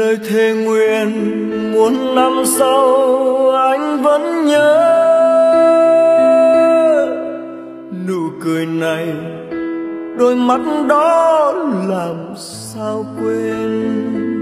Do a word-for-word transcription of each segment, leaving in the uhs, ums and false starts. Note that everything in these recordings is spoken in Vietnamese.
lời thề nguyện muôn năm sau anh vẫn nhớ nụ cười này, đôi mắt đó làm sao quên.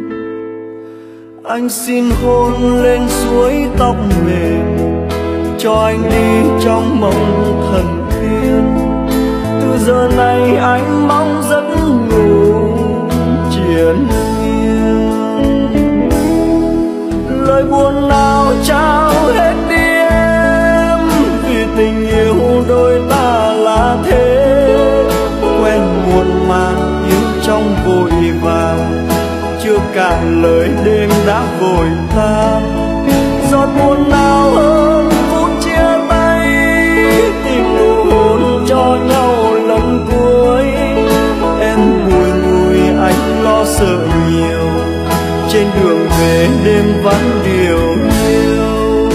Anh xin hôn lên suối tóc mềm, cho anh đi trong mộng thần thiên. Từ giờ này anh mong giấc ngủ triền miên. Lời buồn nào trao hết đi em, vì tình yêu đôi ta là thế. Quen muộn màng yêu trong vội vàng, chưa cạn lời đêm đã vội tan. Giọt buồn nào hơn phút chia tay, tìm nụ hôn cho nhau lần cuối. Em bùi ngùi anh lo sợ nhiều, trên đường về đêm vắng điều hiu.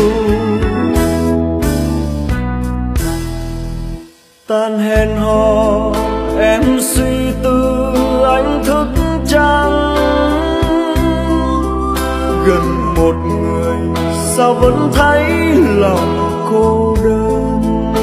Tan hẹn hò em suy tư anh thức trắng. Gần một người sao vẫn thấy lòng cô đơn.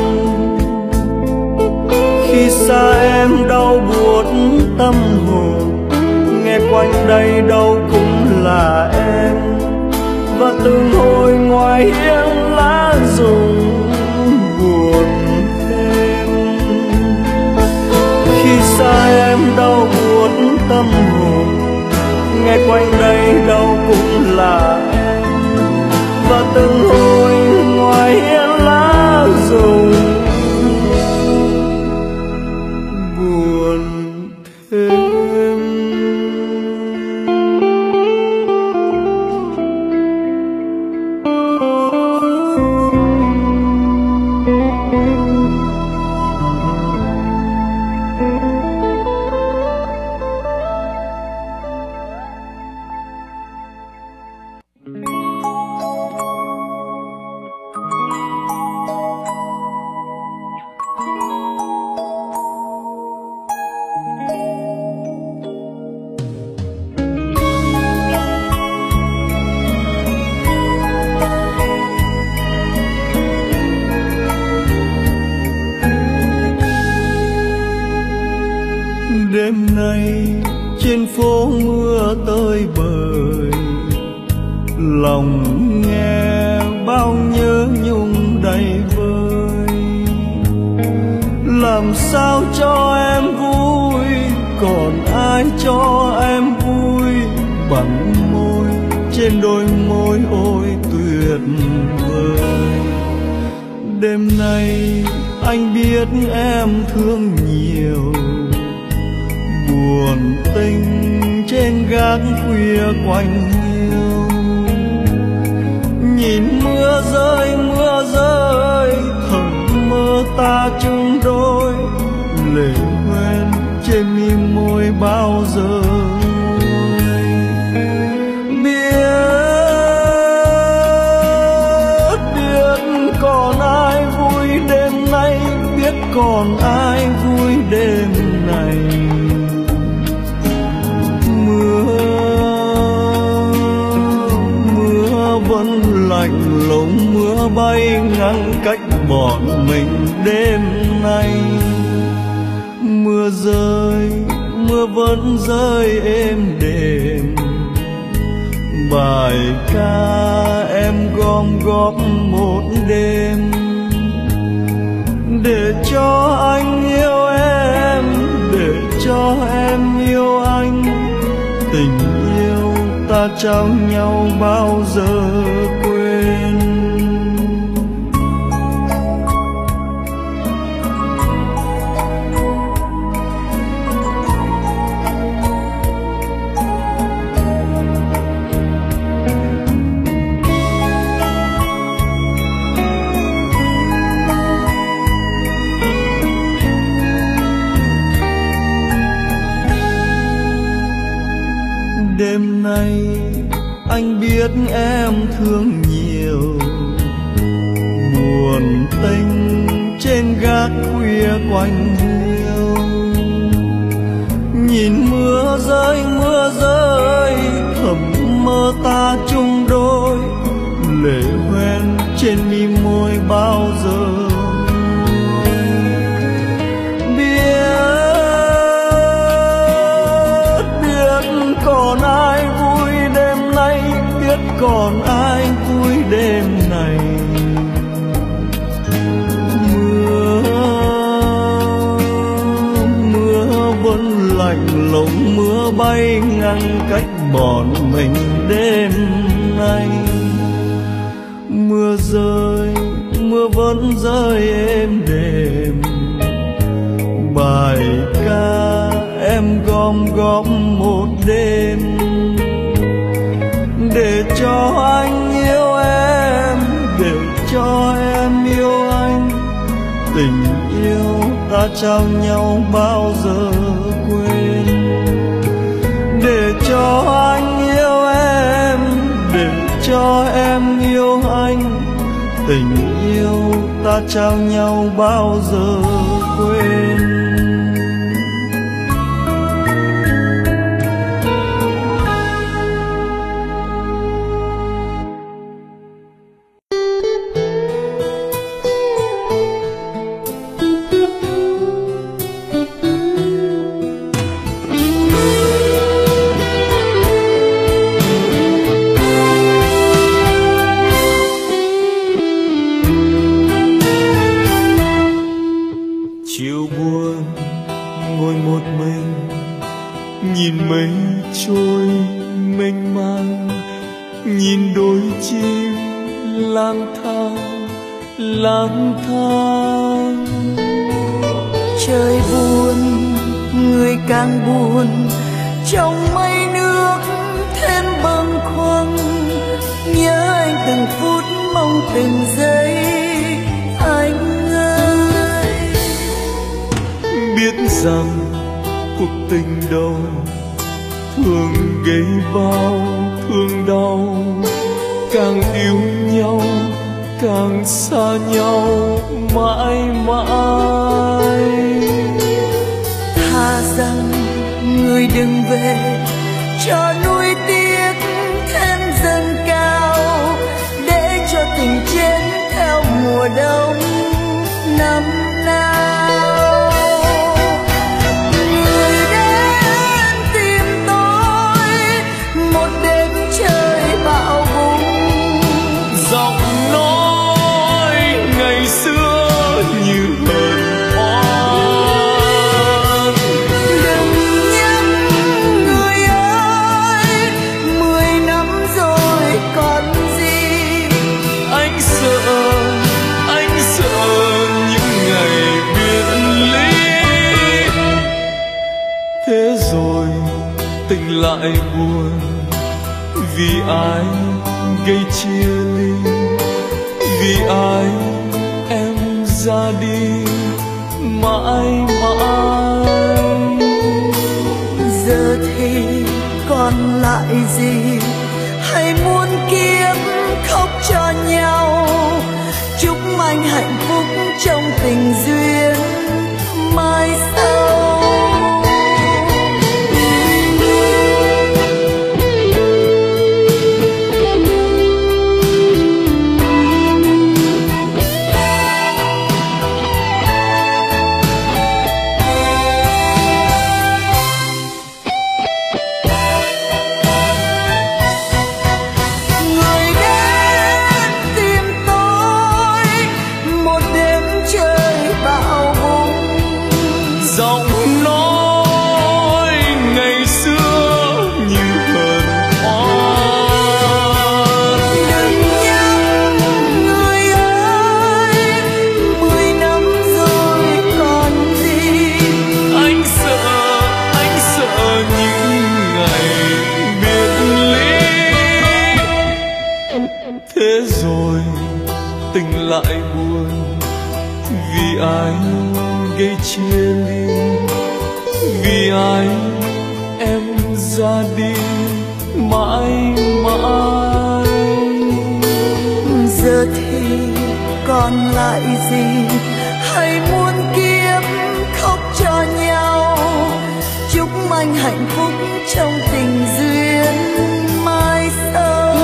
Khi xa em đau buốt tâm hồn, nghe quanh đây đâu cũng là em. Và từng hồi ngoài hiên lá rụng buồn thêm. Khi xa em đau buốt tâm hồn, nghe quanh đây đâu cũng là em. Và từng hồi ngoài hiên lá rụng buồn thêm. Đêm nay trên phố mưa tơi bời, lòng nghe bao nhớ nhung đầy vơi. Làm sao cho em vui, còn ai cho em vui bằng môi trên đôi môi ôi tuyệt vời. Đêm nay anh biết em thương nhiều, buồn tình trên gác khuya quanh hiu. Nhìn mưa rơi mưa rơi, thầm mơ ta chung đôi. Lệ quên trên mi môi bao giờ nguôi. Biết biết còn ai vui đêm nay, biết còn ai vui đêm này. Vẫn lạnh lùng mưa bay ngăn cách bọn mình đêm nay. Mưa rơi mưa vẫn rơi êm đềm, bài ca em gom góp một đêm. Để cho anh yêu em, để cho em yêu anh. Tình yêu ta trao nhau bao giờ quên. Đêm nay anh biết em thương nhiều, buồn tình trên gác khuya quanh hiu. Nhìn mưa rơi mưa rơi, thầm lúc mưa bay ngăn cách bọn mình đêm nay. Mưa rơi, mưa vẫn rơi êm đềm, bài ca em gom góp một đêm để cho anh yêu em, để cho em yêu anh. Tình yêu ta trao nhau bao giờ quên, để cho anh yêu em, để cho em yêu anh. Tình yêu ta trao nhau bao giờ quên. Lại buồn vì ai gây chia ly, vì ai em ra đi mãi mãi. Giờ thì còn lại gì, hay muôn kiếp khóc cho nhau. Chúc anh hạnh phúc trong tình duyên mai sau. Lại buồn vì ai gây chia ly, vì ai em ra đi mãi mãi. Giờ thì còn lại gì, hay muôn kiếp khóc cho nhau. Chúc anh hạnh phúc trong tình duyên mai sau.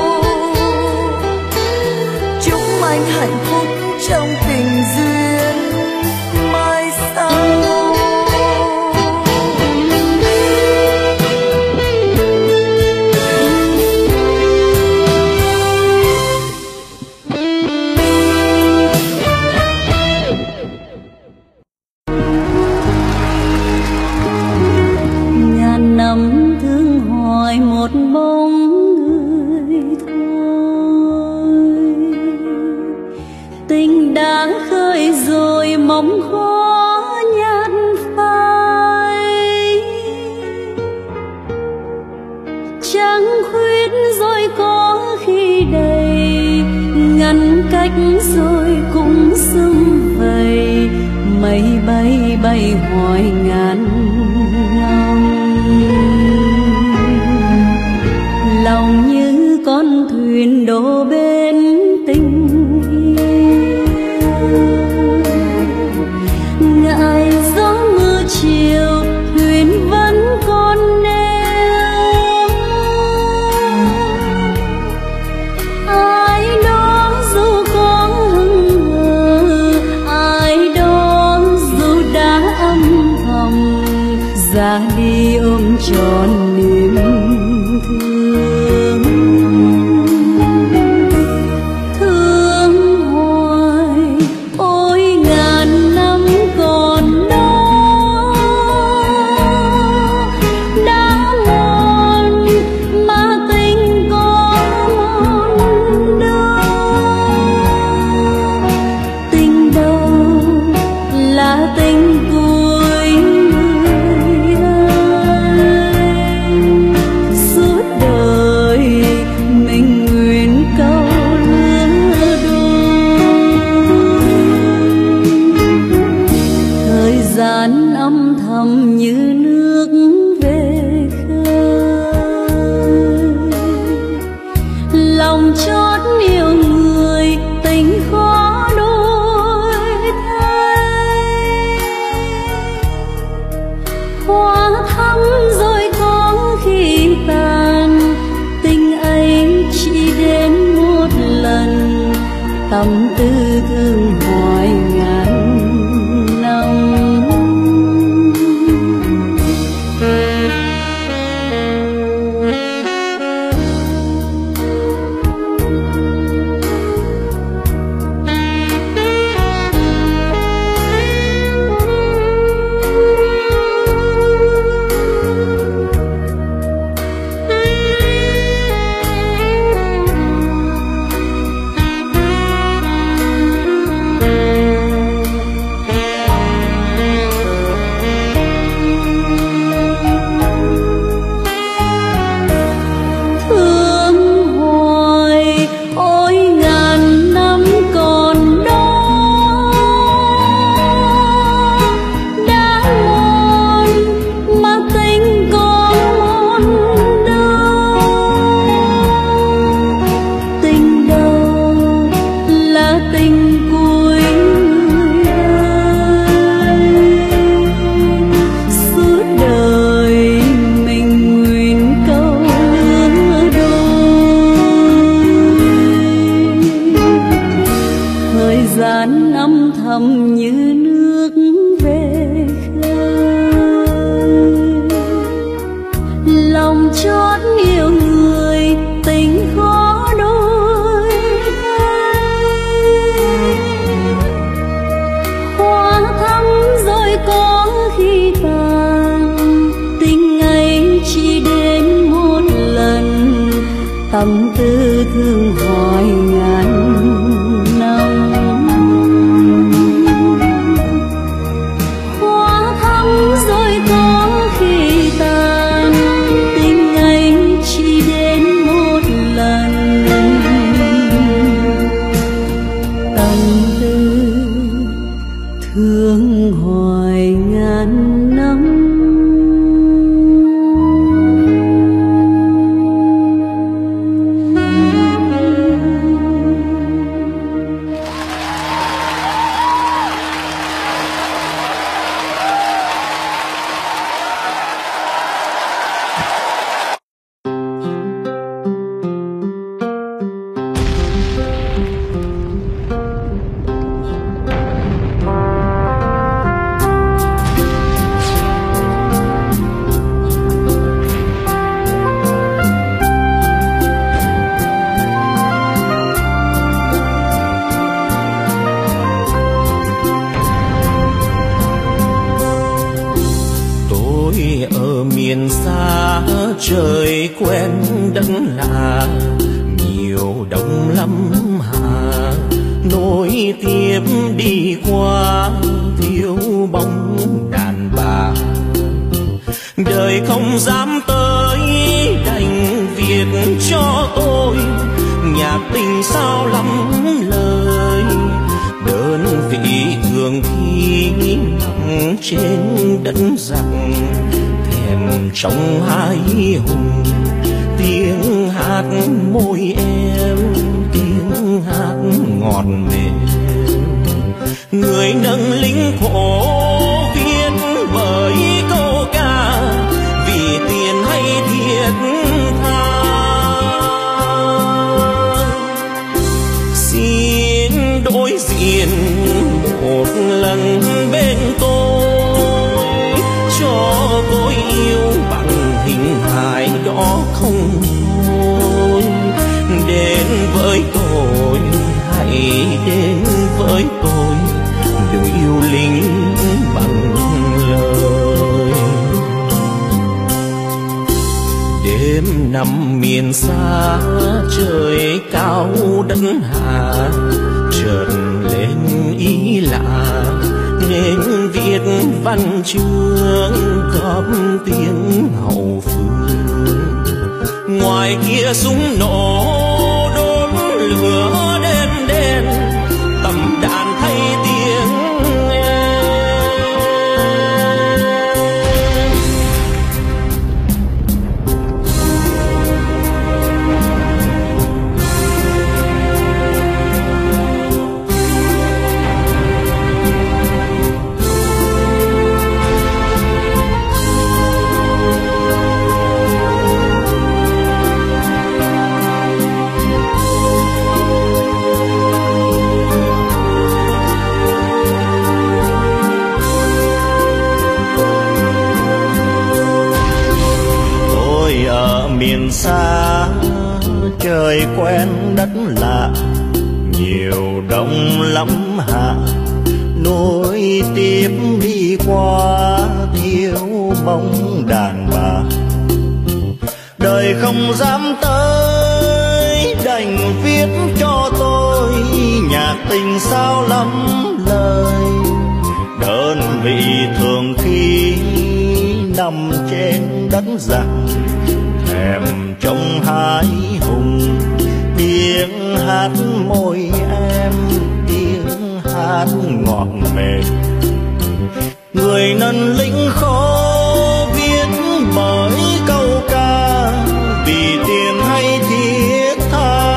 Chúc anh hạnh phúc trong tình duyên mai sau. cách rồi cũng sum vầy, mây bay bay hỏi ngàn năm. Lòng như con thuyền đổ bên tình yêu, ngại gió mưa chiều thuyền vẫn còn neo. Ai đó dù có hững hờ, ai đó dù đã âm thầm, ra đi ôm trọn niềm thương. Thương hoài ôi ngàn năm còn đó, đã muôn mà tình có muôn đâu. Tình đâu là tình cuối người ơi, suốt đời mình nguyện câu lứa đôi. Thời gian âm thầm như nước về khơi, lòng chót yêu người tình khó đổi thay. Hoa thắm rồi có khi tàn, tình ấy chỉ đến một lần, tâm tư thương hoài ngàn năm. Thương hoài ôi ngàn năm còn đó, đã muôn mà tình có muôn đâu. Tình đâu là tình cuối người ơi, suốt đời mình nguyện câu lứa đôi. Thời gian âm thầm như nước về khơi, lòng chót yêu người tình khó đổi thay. Hoa thắm rồi có khi tàn, tình ấy chỉ đến một lần, tâm tư thương hoài ngàn năm. Hoa thắm rồi có khi tàn, tình ấy chỉ đến một lần, tâm tư thương hoài ngàn năm. Ở miền xa trời quen đất lạ, nhiều đông lắm hà nối tiếp đi qua, thiếu bóng đàn bà. Đời không dám tới đành việc cho tôi nhạc tình sao lắm lời. Đơn vị thường khi nằm trên đất giặc, thèm trong hai hùng tiếng hát môi em, tiếng hát ngọt mềm. Người nâng lính khổ viết bởi câu ca, vì tiền hay thiệt tha. Xin đối diện một lần bên tôi, cho tôi yêu bằng hình hài đó không thôi. Đến với tôi, hãy đến với tôi, đừng yêu lính bằng lời. Đêm nằm miền xa, trời cao đất hạ, chợt lên ý lạ nên viết văn chương góp tiếng hậu phương. Ngoài kia súng nổ đốt lửa đêm đen, tầm đàn thay tiếng miền xa. Trời quen đất lạ, nhiều đông lắm hạ, nối tiếp đi qua thiếu bóng đàn bà. Đời không dám tới, đành viết cho tôi nhạc tình sao lắm lời. Đơn vị thường khi nằm trên đất giặc, thèm trong hai hùng tiếng hát môi em, tiếng hát ngọt mềm. Người nân lính khó viết bởi câu ca, vì tiền hay thiết tha.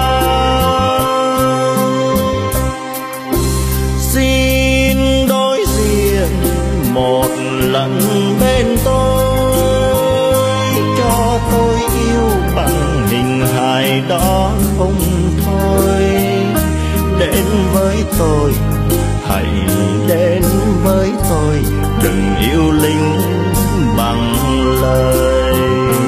Xin đối diện một lần bên tôi, cho tôi yêu bằng hình hài đó không thôi. Đến với tôi, hãy đến với tôi, đừng yêu lính bằng lời.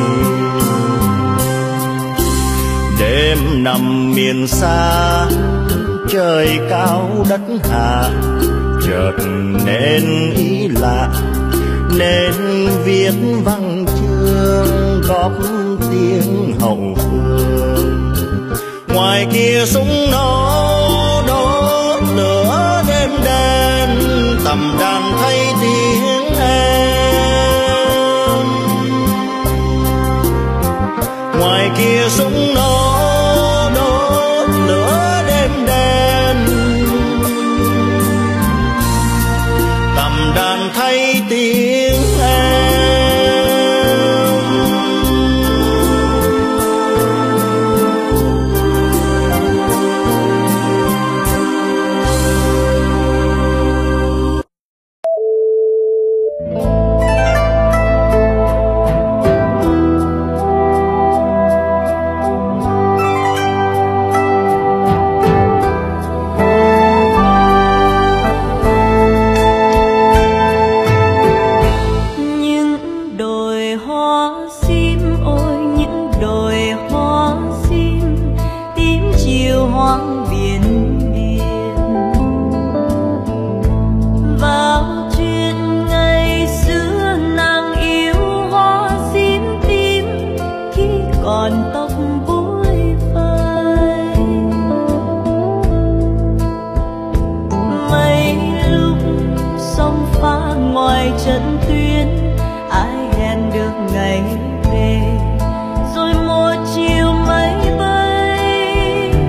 Đêm nằm miền xa, trời cao đất hạ, chợt nên ý lạ nên viết văn chương góp tiếng hậu phương. Ngoài kia súng nó đốt lửa đêm đen, tầm đàn thay tiếng em. Ngoài kia súng nó đốt lửa đêm đen, tầm đàn thay tiếng em. ngày về rồi một chiều máy bay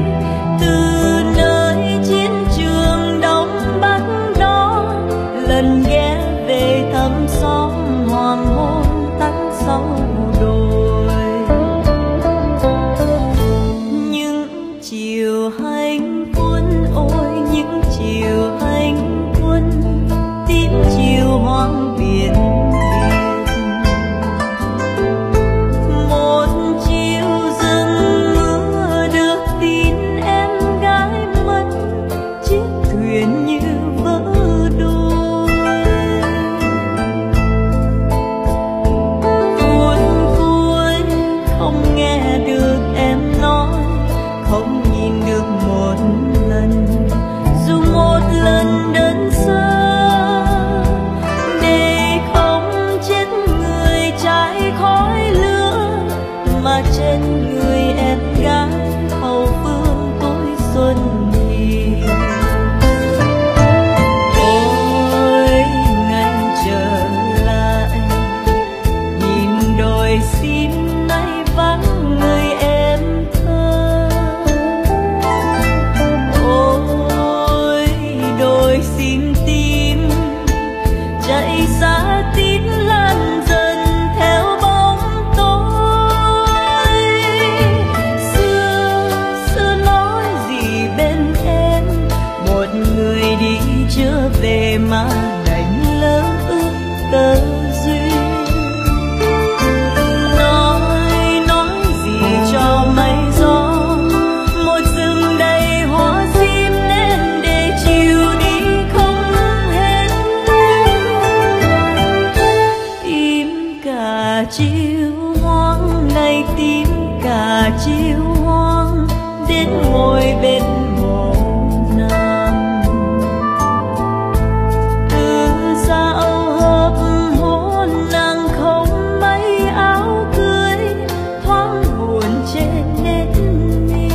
ngày tím cả chiều hoang đến ngồi bên mộ nàng. Từ dạo hợp hôn nàng không mấy áo cưới thoáng buồn trên nét mi.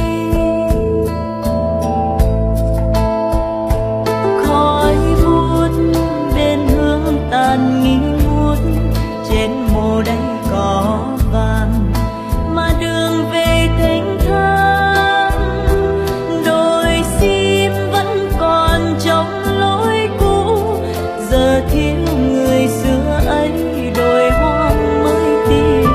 Khói buốt bên hương tàn nghi ngút trên mồ đây có vàng mà đường về thênh thang. Đồi sim vẫn còn trong lối cũ, giờ thiếu người xưa ấy đồi hoang mới tìm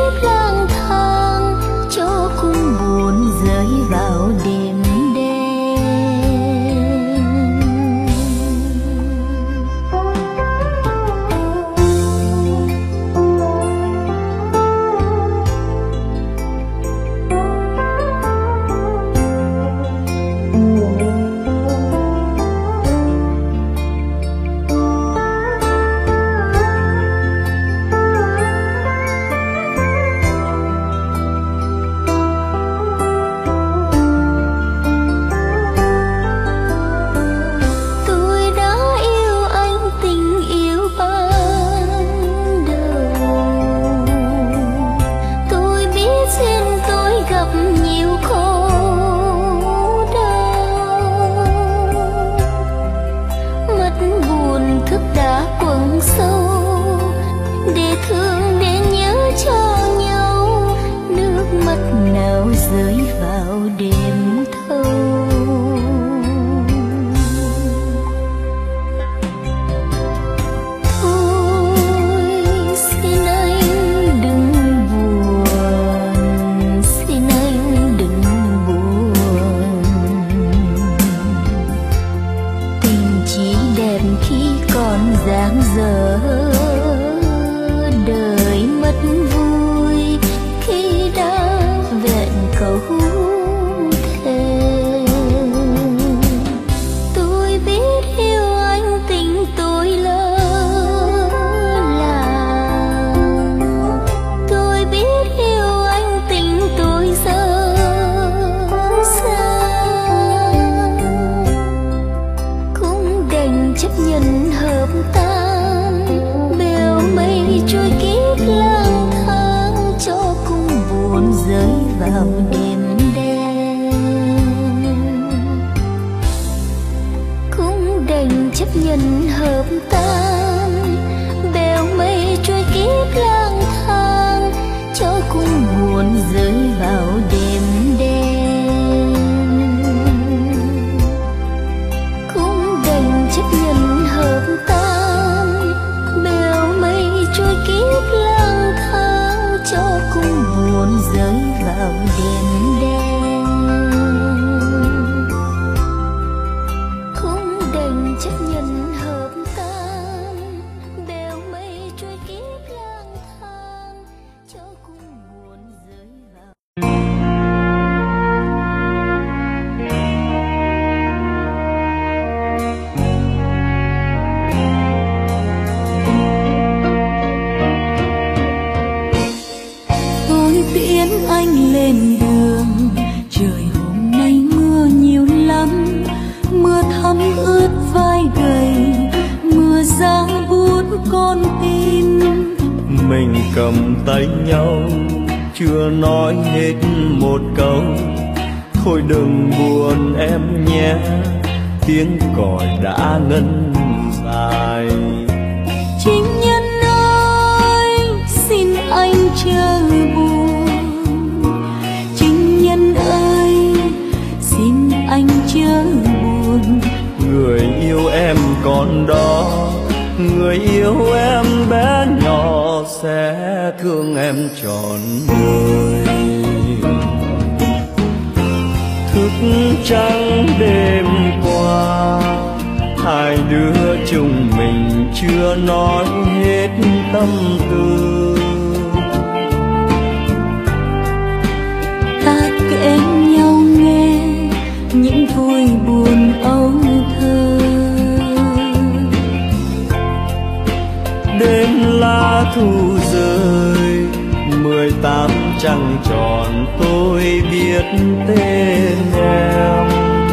kiếp lang thang cho cung buồn rơi vào đêm cầm tay nhau chưa nói hết một câu. Thôi đừng buồn em nhé, tiếng còi đã ngân dài. 情nhân ơi, xin anh chớ buồn.情nhân ơi, xin anh chớ buồn. Người yêu em còn đó, người yêu em bé nhỏ sẽ thương em trọn đời. Thức trắng đêm qua, hai đứa chúng mình chưa nói hết tâm tư. Ta kể nhau nghe những vui buồn âu thơ. Đêm lá thu rơi, mười tám trăng tròn tôi biết tên em.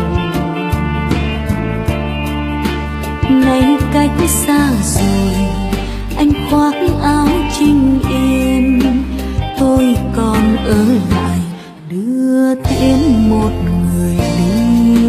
Nay cách xa rồi, anh khoác áo chinh yên. Tôi còn ở lại đưa tiễn một người đi.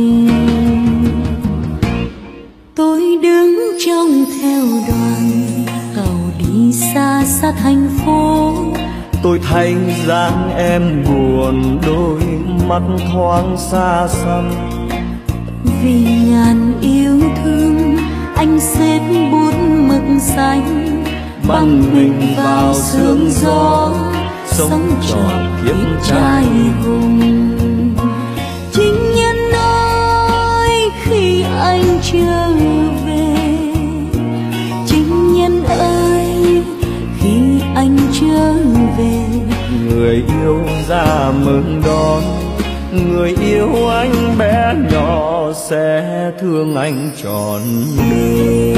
Tôi đứng trông theo đoàn tàu đi xa xa thành phố. Tôi thấy dáng em buồn, đôi mắt thoáng xa xăm. Vì ngàn yêu thương, anh xếp bút mực xanh, băng mình vào sương gió. sống trọn kiếp trai hùng. Chính nhân ơi khi anh trở về, chính nhân ơi khi anh trở về, người yêu ra mừng đón, người yêu anh bé nhỏ sẽ thương anh trọn đời.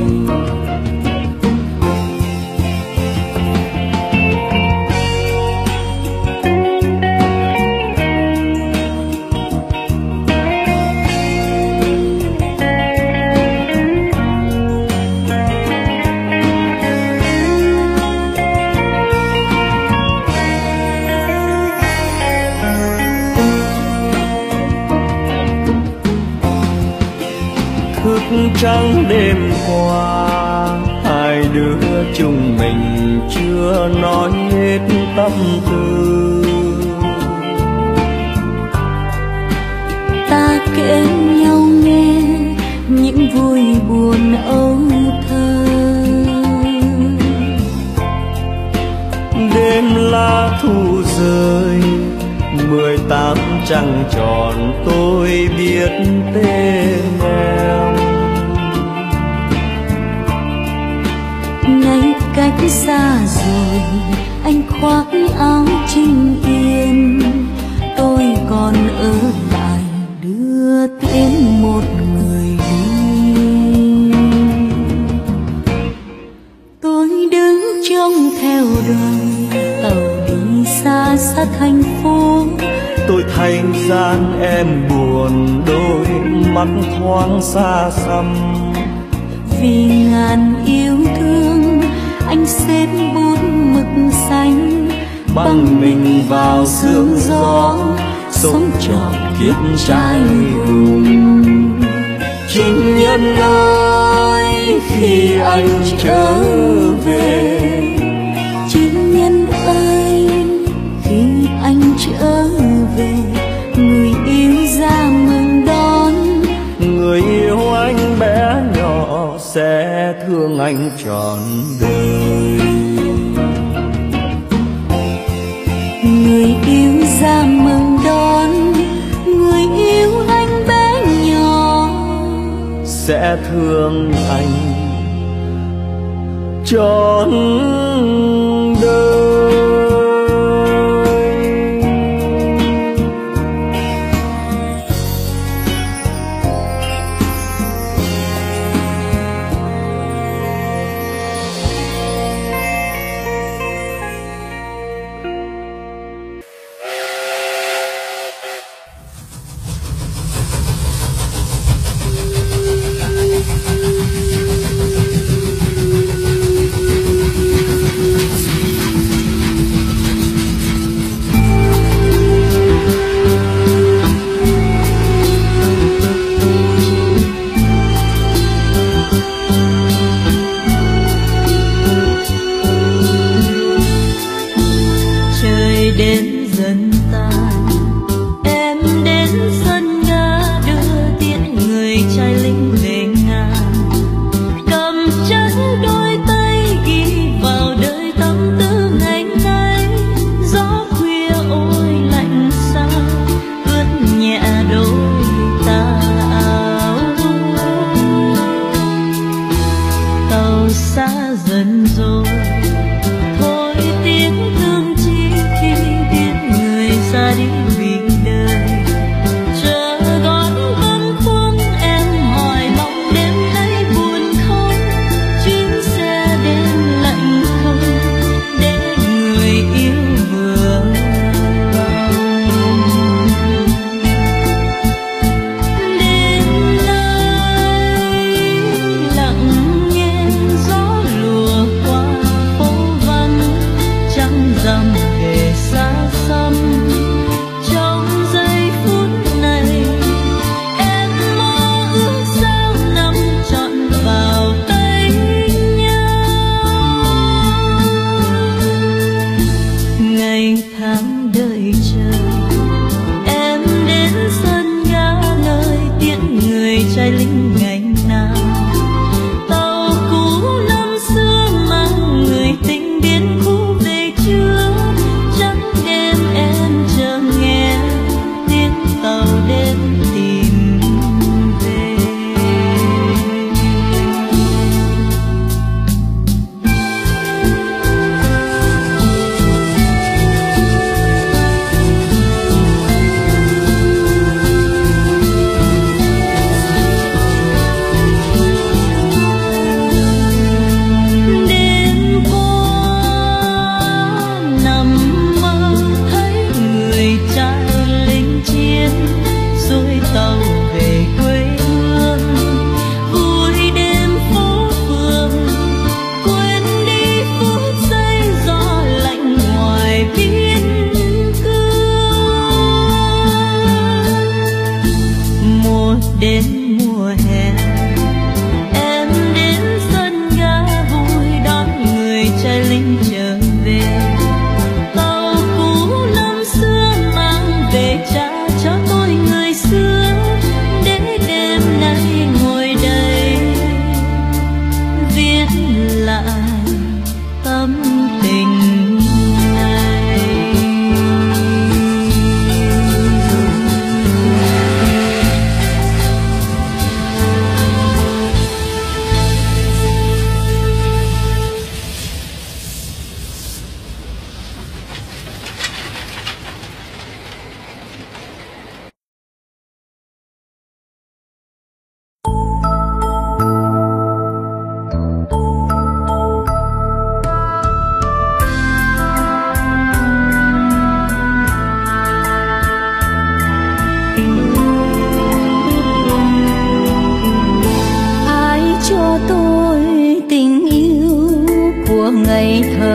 Trắng đêm qua hai đứa chúng mình chưa nói hết tâm tư, ta kể nhau nghe những vui buồn âu thơ. Đêm lá thu rơi mười tám trăng tròn, tôi biết tên em. Ngày cách xa rồi anh khoác áo trinh yên, tôi còn ở lại đưa tiễn một người đi. Tôi đứng trông theo đoàn tàu đi xa xa thành phố, tôi thành gian em buồn, đôi mắt thoáng xa xăm. Vì ngàn yêu thương anh xếp bút mực xanh, băng mình vào sương gió, sống trọn kiếp trai hùng. Chính nhân ơi khi anh trở về, chính nhân ơi khi anh trở về, người yêu ra mừng đón, người yêu anh bé nhỏ sẽ thương anh trọn đời. Người yêu ra mừng đón, người yêu anh bé nhỏ sẽ thương anh trọn đời.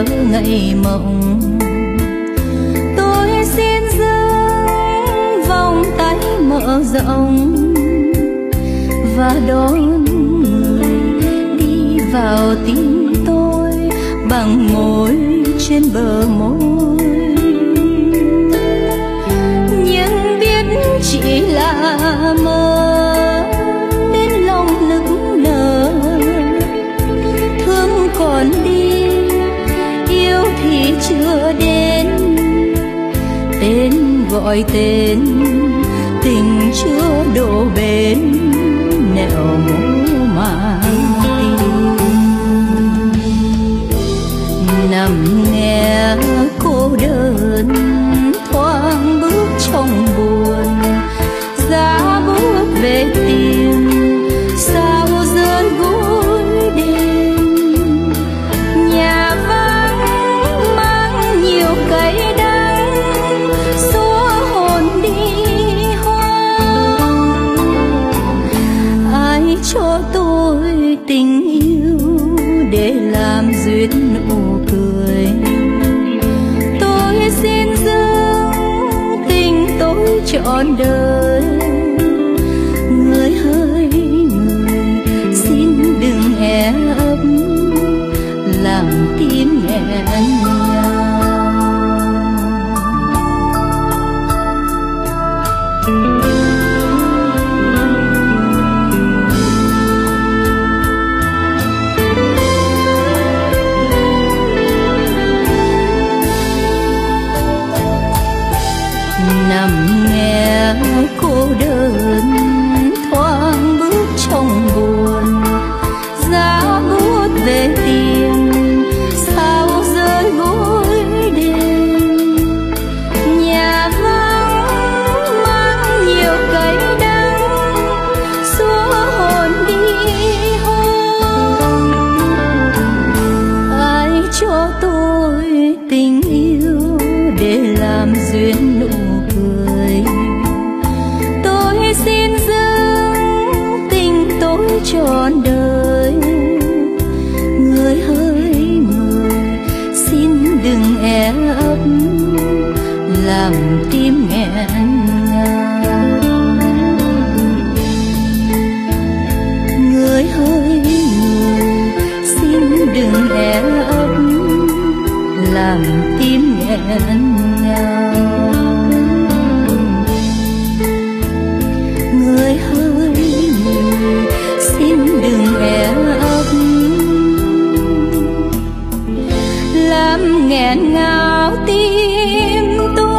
nhớ ngày mộng. Tôi xin dâng vòng tay mở rộng và đón người đi vào tim tôi bằng môi trên bờ môi. Nhưng biết chỉ là mơ đến lòng nức nở, thương còn đi yêu thì chưa đến. Tên gọi tên tình chưa đổ bến, nẻo mố mang tim. Nằm nghe cô đơn thoáng bước trong buồn, giá bước về tìm sao rơi gối đêm. Nhà vắng mang nhiều cay đắng xua hồn đi hoang. Ai cho tôi tình yêu để làm duyên nụ cười. Tôi xin dâng tình tôi trọn đời. Người hỡi người xin đừng e ấp làm tim nghẹn ngào. Nằm nghe cô đơn thoáng bước trong buồn, giá bút về tìm sao rơi gối đêm. Nhà vắng mang nhiều cay đắng xua hồn đi hoang. Ai cho tôi tình yêu để làm duyên nụ cười. Tôi xin dâng tình tôi trọn đời. Người hỡi người xin đừng e ấp làm tim nghẹn ngào. Người hỡi người xin đừng e ấp làm tim nghẹn ngào. Người hỡi người xin đừng e ấp làm nghẹn ngào tim tôi.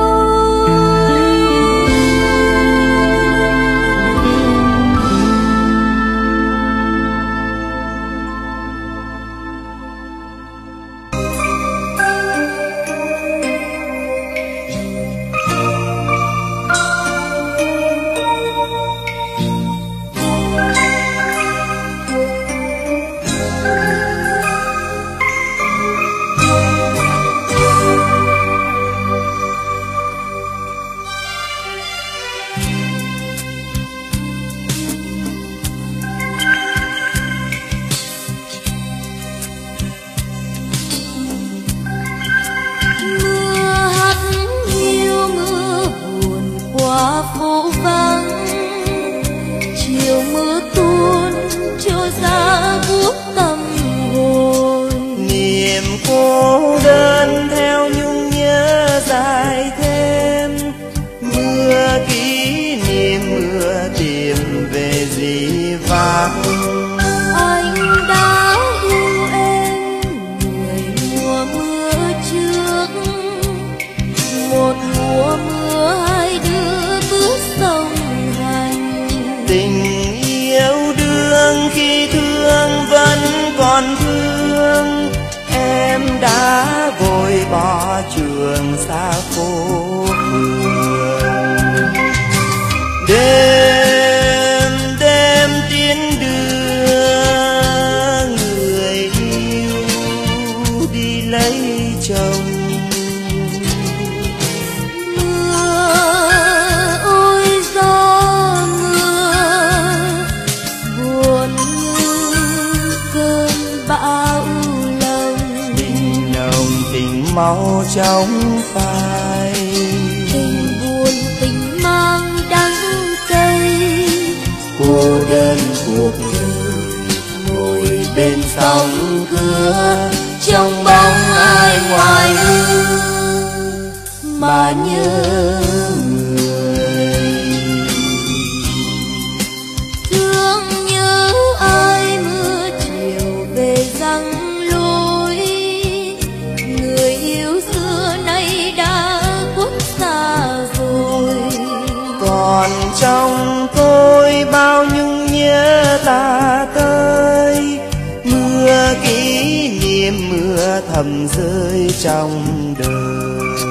phố vắng, chiều mưa tuôn trôi ra buốt tâm hồn. Niềm cô đơn theo nhung nhớ dài thêm, mưa kỷ niệm mưa tìm về dĩ vãng. Anh đã yêu em người mùa mưa trước, một mùa mưa hai đứa bước sông hành. Tình yêu đương khi thương vẫn còn thương, em đã vội bỏ trường xa phố phường. Đêm đêm tiến đưa người yêu đi lấy chồng. Mưa ôi gió mưa buồn như cơn bão lòng. Tình máu trong phai. Tình buồn tình mang đắng cay, cô đơn cuộc đời ngồi bên sóng cửa, trong bóng ai ngoài hương mà nhớ người. thương nhớ ai mưa chiều về răng lối, người yêu xưa nay đã khuất xa rồi. Còn trong tôi bao nhung nhớ ta tới, mưa kỷ niệm mưa thầm rơi trong đời.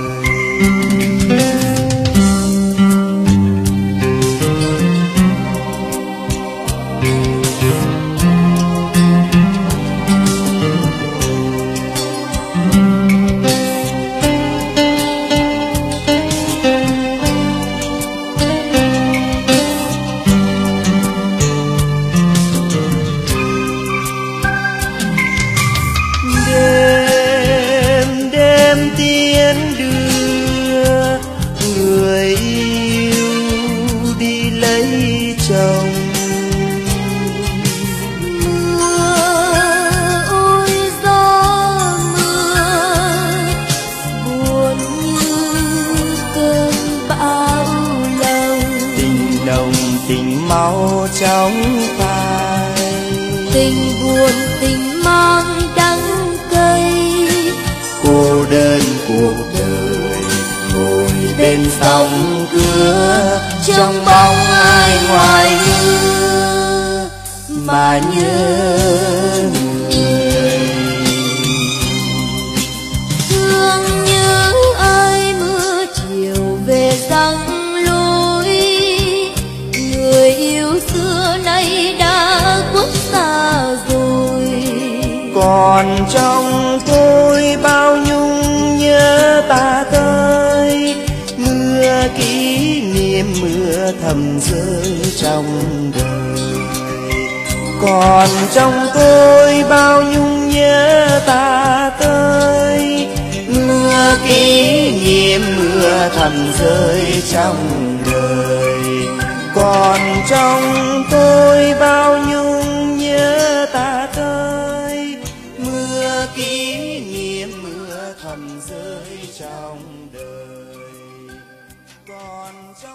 Máu trong phai, tình buồn tình mang đắng cay, cô đơn cuộc đời ngồi bên sóng cửa, trong bóng ai ngoài hương mà nhớ người. thương nhớ ai mưa chiều về răng người yêu xưa nay đã khuất xa rồi. Còn trong tôi bao nhung nhớ ta tới, mưa kỷ niệm mưa thầm rơi trong đời. Còn trong tôi bao nhung nhớ ta tới, mưa kỷ niệm mưa thầm rơi trong đời. Còn trong tôi bao nhung nhớ ta tới, mưa kỷ niệm mưa thầm rơi trong đời. Còn trong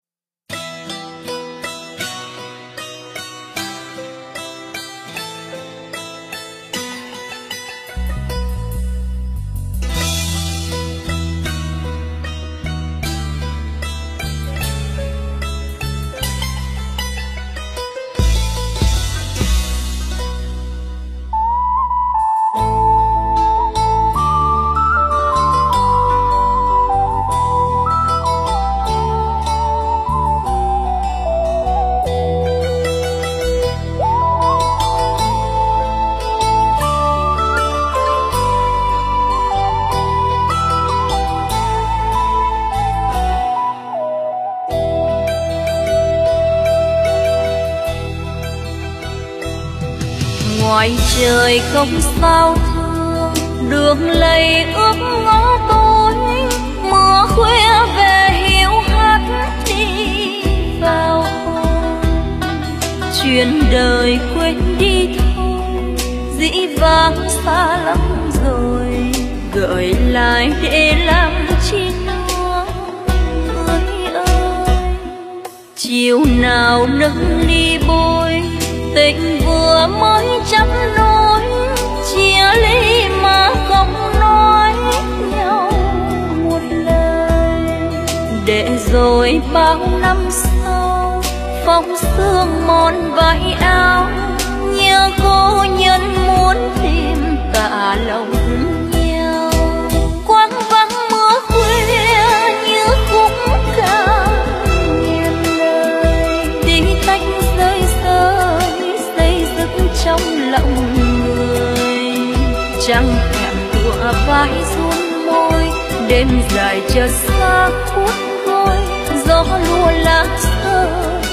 ngoài trời không sao thương, đường lầy ướt ngõ tối, mưa khuya về hiu hắt đi vào hồn. Chuyện đời quên đi thôi, dĩ vãng xa lắm rồi, gợi lại để làm chi nữa người ơi. Chiều nào nâng ly bôi, tình vừa mới chắp nối, chia ly mà không nói nhau một lời. Để rồi bao năm sau, phong sương mòn vai áo, nhớ cô nhân muốn tìm cả lòng nhau. Quang vắng mưa khuya như khúc ca nghiền lời, tí tách rơi rơi xây dựng trong lòng người. Trăng thẹn tựa vai run môi, đêm dài chợt xa khuất vội, gió lùa lá rơi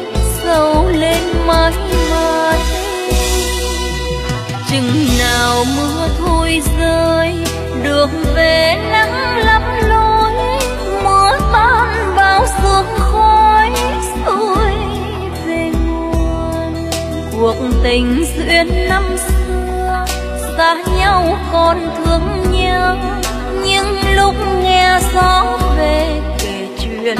sâu lên mái mái. Chừng nào mưa thôi rơi, đường về nắng lấp lối, mưa tan vào sương khói xuôi về nguồn. Cuộc tình duyên năm xưa xa nhau còn thương nhớ, nhưng lúc nghe gió về kể chuyện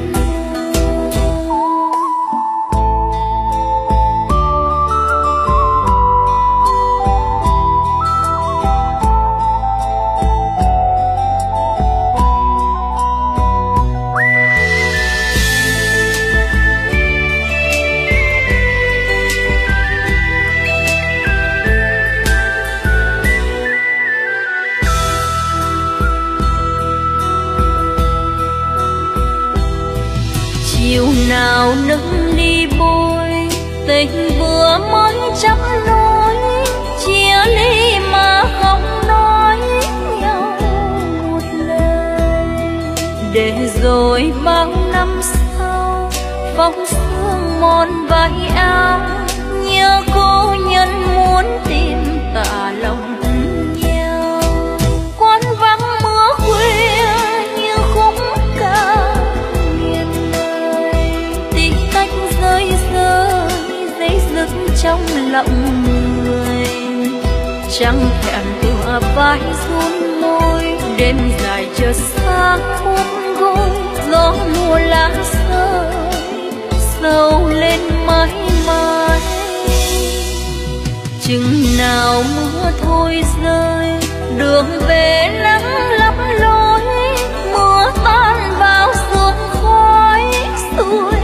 chiều nào nâng ly bôi, tình vừa mới chấp nối, chia ly mà không nói nhau một lời. Để rồi bao năm sau, phong sương mòn vai áo, nhớ cô nhân muốn tìm tả lòng nhau. Quán vắng mưa khuya như khúc ca rơi rơi giấy dứt trong lòng người, chẳng thèm tựa vai run môi. Đêm dài chợt sáng buông gối, gió mùa lá rơi sâu lên mãi mãi. Chừng nào mưa thôi rơi, đường về nắng lấp lối, mưa tan vào sương khói xuôi.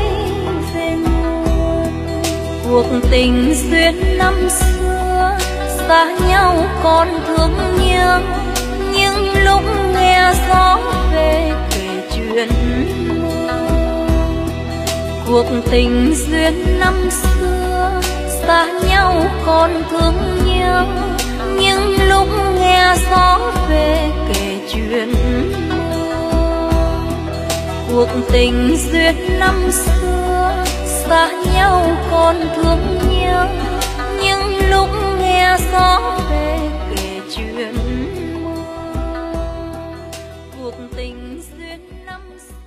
Cuộc tình duyên năm xưa xa nhau còn thương nhớ, nhưng lúc nghe gió về kể chuyện mơ. Cuộc tình duyên năm xưa xa nhau còn thương nhớ, nhưng lúc nghe gió về kể chuyện mơ. Cuộc tình duyên năm xưa xa nhau còn thương nhớ, nhưng lúc nghe gió về kể chuyện mơ. Cuộc tình duyên năm xưa